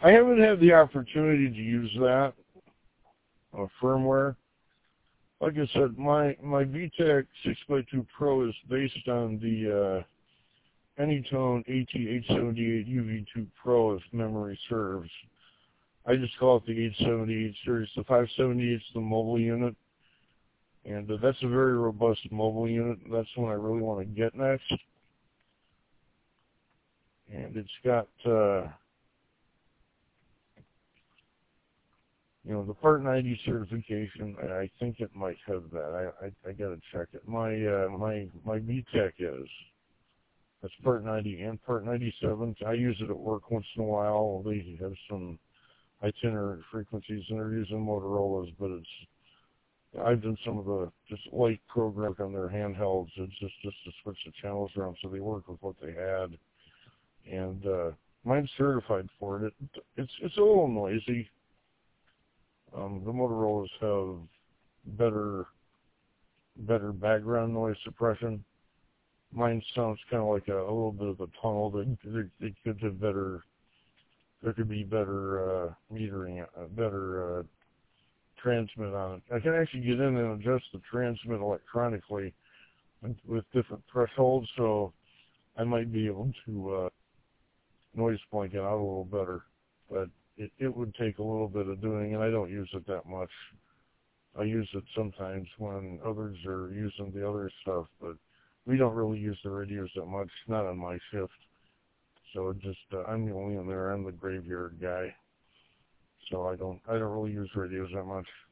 I haven't had the opportunity to use that firmware. Like I said, my VTech 6x2 Pro is based on the Anytone AT878 UV2 Pro, if memory serves. I just call it the 878 series. The 578 is the mobile unit, and that's a very robust mobile unit. That's the one I really want to get next. And it's got, the Part 90 certification. I think it might have that. I gotta check it. My VTech is. That's Part 90 and Part 97. I use it at work once in a while. They have some itinerant frequencies, and they're using Motorola's, but I've done some of the just light program on their handhelds. It's just to switch the channels around so they work with what they had. And mine's certified for it. It's a little noisy. The Motorola's have better background noise suppression. Mine sounds kind of like a little bit of a tunnel. They could have better. There could be better metering, better transmit on it. I can actually get in and adjust the transmit electronically with different thresholds, so I might be able to noise blank it out a little better. But it would take a little bit of doing, and I don't use it that much. I use it sometimes when others are using the other stuff, but we don't really use the radios that much, not on my shift. So it just, I'm the only one there. I'm the graveyard guy. So I don't really use radios that much.